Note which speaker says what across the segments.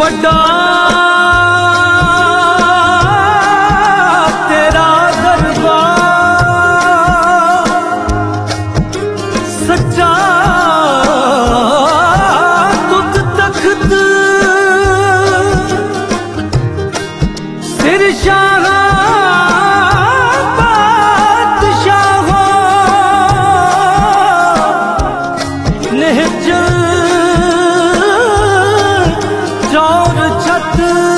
Speaker 1: वड्डा तेरा दरबार, सच्चा तुझ तख्त, सिर शाह बादशाह निहचल चौर छत।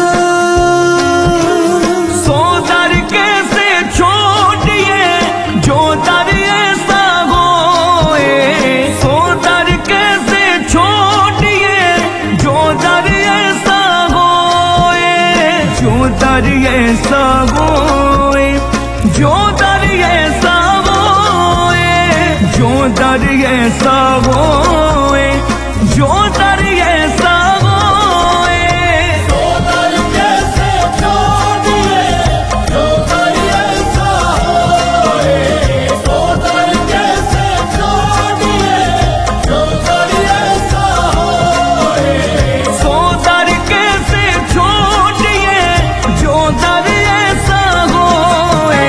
Speaker 1: सो दर कैसे छोड़िए जो दर ऐसा होए, सो दर कैसे छोड़िए जो दर ऐसा होए, जो दर ऐसा होए, जो दर ऐसा होए, जो दर ऐसा होए, जो दर ऐसा होए।
Speaker 2: सो दर कैसे छोड़िए जो दर ऐसा होए, सो दर कैसे छोड़िए जो दर ऐसा होए,
Speaker 1: सो दर कैसे छोड़िए जो दर ऐसा होए।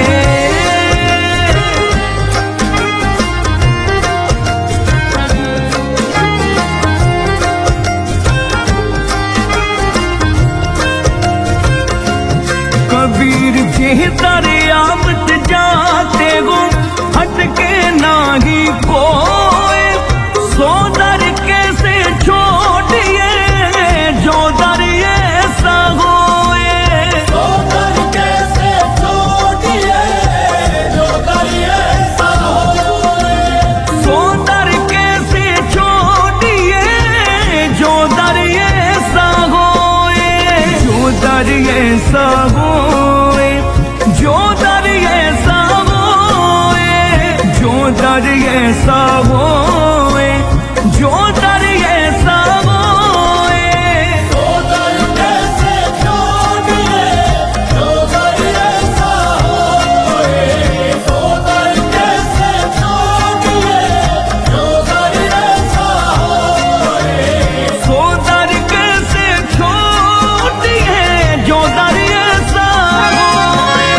Speaker 1: कबीर जी दरियावत जाते हो हटके नाही कोई, सो दर कैसे छोड़िए जो दर ऐसा होए।
Speaker 2: सो दर कैसे छोड़िए जो दर ऐसा होए,
Speaker 1: सो दर कैसे छोड़िए जो दर ऐसा होए, जो दर ऐसा होए, जो दर ऐसा होए, जो दर ऐसा होए, जो दर ऐसा होए।
Speaker 2: सो दर कैसे छोड़िए जो दर ऐसा होए, सो दर कैसे छोड़िए जो दर ऐसा होए,
Speaker 1: सो दर कैसे छोड़िए जो दर ऐसा होए।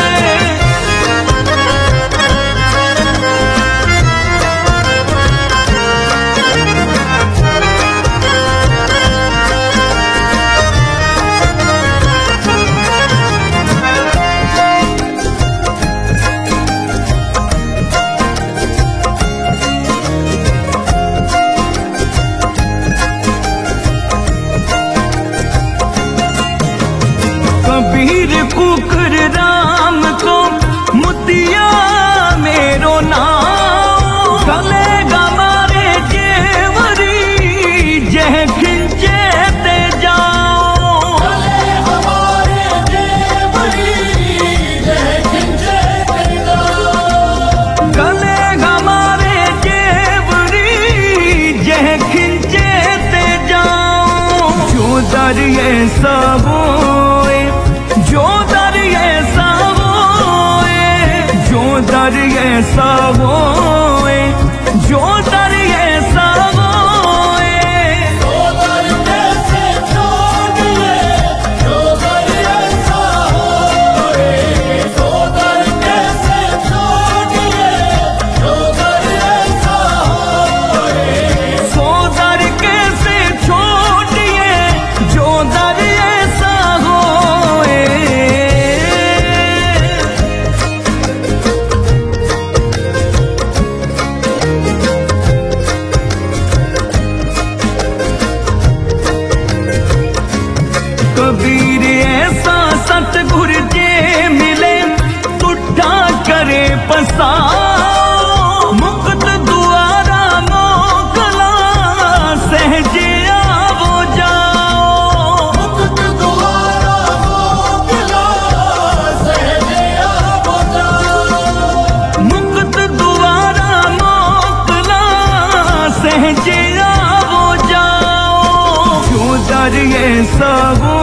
Speaker 1: कबीर कुकर राम को मुतिया मेरो नाम, गले गमारे जेवरी जह खिंचे ते जाओ,
Speaker 2: गले हमारे जेवरी जय खिंचे ते जाओ,
Speaker 1: गले गमारे जेवरी जह खिंचे ते जाओ। जो दर ऐसा होए, जो दर ऐसा होए, जो दर ऐसा होए, जो दर ऐसा होए।
Speaker 2: सो दर कैसे छोड़िए जो दर ऐसा होए, सो दर कैसे छोड़िए जो दर ऐसा होए,
Speaker 1: सो दर कैसे छोड़िए जो दर ऐसा होए। कबीर ऐसा सतगुर जे मिले तुठा करे पसाओ, मुक्त दुआरा मोकला सहजे आवो जाओ,
Speaker 2: मुक्त दुआरा मोकला सहजे आवो जाओ,
Speaker 1: मुक्त दुआरा मोकला सहजे आवो जाओ। जो दर ऐसा हो